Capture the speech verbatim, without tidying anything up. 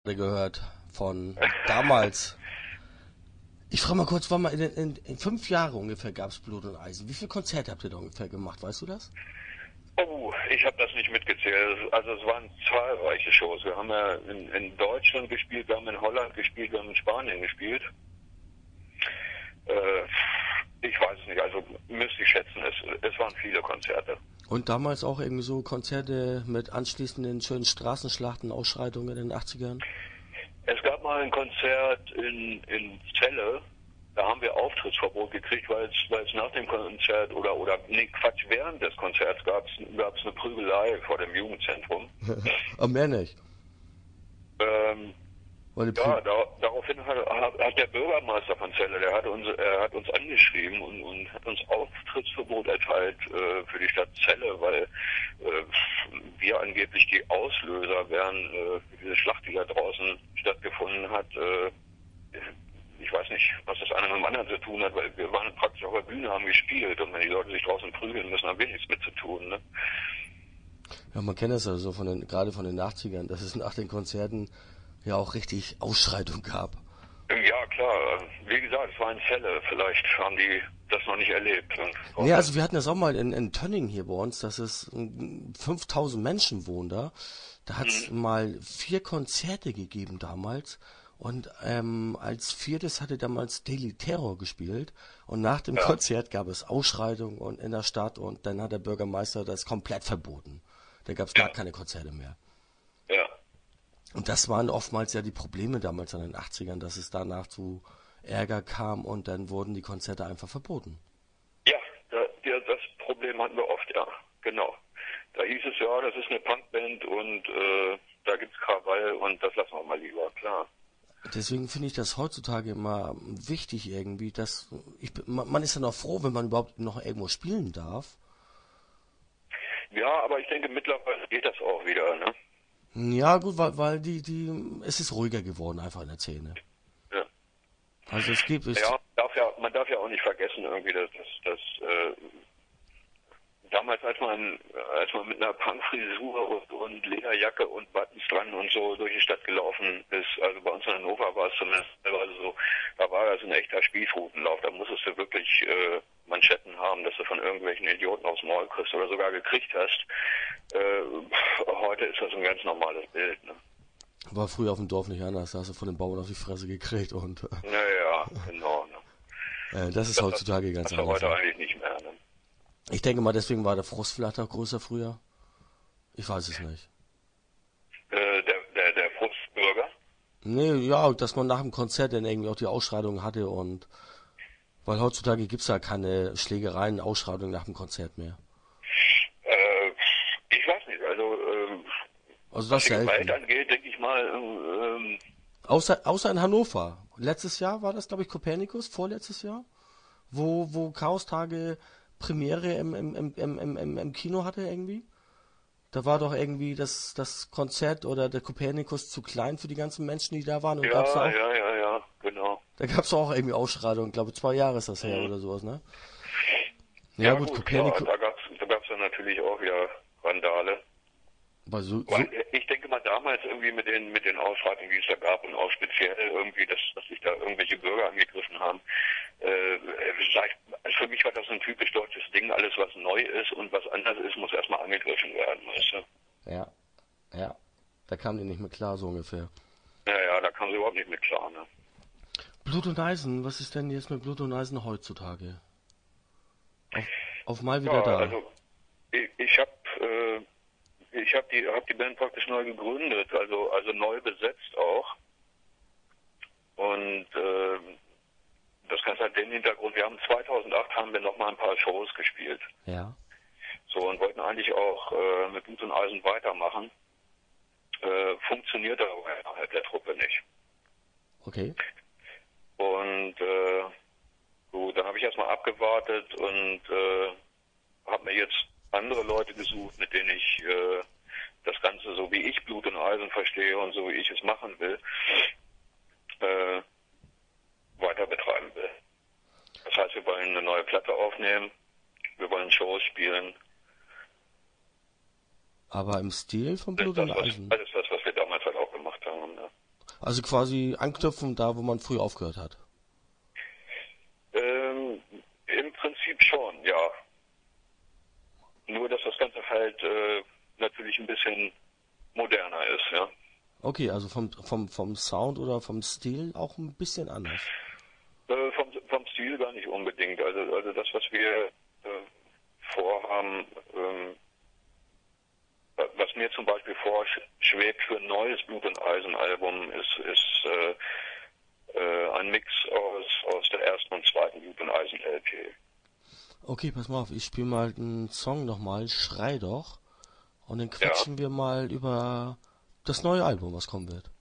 gehört von damals. Ich frage mal kurz, wann mal in, in, in fünf Jahren ungefähr gab es Blut und Eisen. Wie viele Konzerte habt ihr da ungefähr gemacht? Weißt du das? Oh, ich habe das nicht mitgezählt. Also es waren zahlreiche Shows. Wir haben ja in, in Deutschland gespielt, wir haben in Holland gespielt, wir haben in Spanien gespielt. Äh, ich weiß es nicht, also müsste ich schätzen, es, es waren viele Konzerte. Und damals auch irgendwie so Konzerte mit anschließenden schönen Straßenschlachten, Ausschreitungen in den achtzigern? Es gab mal ein Konzert in, in Celle, da haben wir Auftrittsverbot gekriegt, weil es, weil es nach dem Konzert oder, oder, nee, Quatsch, während des Konzerts gab es gab es eine Prügelei vor dem Jugendzentrum. Aber mehr nicht. Ähm, Weil die ja, Prü da, daraufhin hat, hat, hat der Bürgermeister von Celle, der hat uns, er hat uns angeschrieben und, und hat uns Auftrittsverbot erteilt äh, für die Stadt Celle, weil äh, wir angeblich die Auslöser wären äh, für diese Schlacht, die da draußen stattgefunden hat. Äh, ich weiß nicht, was das eine mit dem anderen zu tun hat, weil wir waren praktisch auf der Bühne, haben gespielt und wenn die Leute sich draußen prügeln müssen, haben wir nichts mit zu tun. Ne? Ja, man kennt das ja so von den, gerade von den achtzigern, dass es nach den Konzerten ja auch richtig Ausschreitung gab. Ja, klar. Wie gesagt, es waren Fälle. Vielleicht haben die das noch nicht erlebt. Ja, also wir hatten das auch mal in, in Tönning hier bei uns, dass es fünftausend Menschen wohnen da. Da hat es mhm. mal vier Konzerte gegeben damals. Und ähm, als viertes hatte damals Daily Terror gespielt. Und nach dem ja. Konzert gab es Ausschreitungen und in der Stadt. Und dann hat der Bürgermeister das komplett verboten. Da gab es ja. gar keine Konzerte mehr. Ja. Und das waren oftmals ja die Probleme damals in den achtzigern, dass es danach zu Ärger kam und dann wurden die Konzerte einfach verboten. Ja, da, ja, das Problem hatten wir oft, ja, genau. Da hieß es ja, das ist eine Punkband und äh, da gibt's Krawall und das lassen wir mal lieber, klar. Deswegen finde ich das heutzutage immer wichtig irgendwie, dass ich, man ist ja noch froh, wenn man überhaupt noch irgendwo spielen darf. Ja, aber ich denke, mittlerweile geht das auch wieder, ne? Ja, gut, weil, weil die, die, es ist ruhiger geworden einfach in der Szene. Ja. Also es gibt, es ja, darf ja, man darf ja auch nicht vergessen irgendwie, dass, dass, dass äh, damals, als man, als man mit einer Punkfrisur und, und Lederjacke und Buttons dran und so durch die Stadt gelaufen ist, also bei uns in Hannover war es zumindest teilweise so, da war das ein echter Spießrutenlauf, da musstest du wirklich äh, Manschetten haben, dass du von irgendwelchen Idioten aufs Maul kriegst oder sogar gekriegt hast. Äh, heute ist das ein ganz normales Bild, ne? War früher auf dem Dorf nicht anders, da hast du von den Bauern auf die Fresse gekriegt und... Naja, genau, ne? Äh, das ist das, heutzutage ganz anders. Das ist heute eigentlich nicht mehr, ne? Ich denke mal, deswegen war der Frust vielleicht auch größer früher. Ich weiß es nicht. Äh, der, der, der Frustbürger? Nee, ja, dass man nach dem Konzert dann irgendwie auch die Ausschreitungen hatte und... Weil heutzutage gibt's ja keine Schlägereien, Ausschreitungen nach dem Konzert mehr. Äh, ich weiß nicht, also... Ähm, also das was die selten. Gewalt angeht, denke ich mal... Ähm, außer, außer in Hannover. Letztes Jahr war das, glaube ich, Kopernikus, vorletztes Jahr, wo, wo Chaostage Premiere im, im, im, im, im, im Kino hatte irgendwie. Da war doch irgendwie das, das Konzert oder der Kopernikus zu klein für die ganzen Menschen, die da waren. Und ja, gab's da auch, ja, ja, ja, genau. Da gab es auch irgendwie Ausschreitungen, ich glaube zwei Jahre ist das her mhm. oder sowas, ne? Ja, ja gut, gut Kopernikus. Klar, da gab's, da gab's dann natürlich auch wieder Randale. Aber so, so Weil, ich denke mal damals irgendwie mit den mit den Ausschreitungen, die es da gab und auch speziell irgendwie, dass, dass sich da irgendwelche Bürger angegriffen haben. Äh, also für mich war das ein typisch deutsches Ding. Alles, was neu ist und was anders ist, muss erstmal angegriffen werden, weißt du? Ja, ja. Da kam die nicht mehr klar, so ungefähr. Ja, ja, da kam sie überhaupt nicht mit klar, ne? Blut und Eisen, was ist denn jetzt mit Blut und Eisen heutzutage? Auf, auf mal wieder ja, da. Also, ich, ich habe äh, ich habe die, hab die Band praktisch neu gegründet, also, also neu besetzt auch. Und äh, das Ganze hat den Hintergrund, wir haben zweitausendacht haben wir noch mal ein paar Shows gespielt. Ja. So, und wollten eigentlich auch äh, mit Blut und Eisen weitermachen. Äh, funktioniert aber innerhalb der Truppe nicht. Okay. Und äh, gut, dann habe ich erstmal abgewartet und äh, habe mir jetzt andere Leute gesucht, mit denen ich äh, das Ganze, so wie ich Blut und Eisen verstehe und so wie ich es machen will, äh, weiter betreiben will. Das heißt, wir wollen eine neue Platte aufnehmen, wir wollen Shows spielen. Aber im Stil von Blut das, und was, Eisen? Alles das, was wir damals halt auch gemacht haben. Ne? Also quasi anknüpfen da, wo man früher aufgehört hat. Ähm, im Prinzip schon, ja. Nur, dass das Ganze halt äh, natürlich ein bisschen moderner ist, ja. Okay, also vom, vom, vom Sound oder vom Stil auch ein bisschen anders. Äh, vom, vom Stil gar nicht unbedingt. Also, also das, was wir äh, vorhaben, ähm, was mir zum Beispiel vorschwebt für ein neues Blut und Eisen Album, ist, ist äh, äh, ein Mix aus, aus der ersten und zweiten Blut und Eisen L P. Okay, pass mal auf, ich spiele mal einen Song nochmal, Schrei doch. Und dann quatschen ja. wir mal über das neue Album, was kommen wird.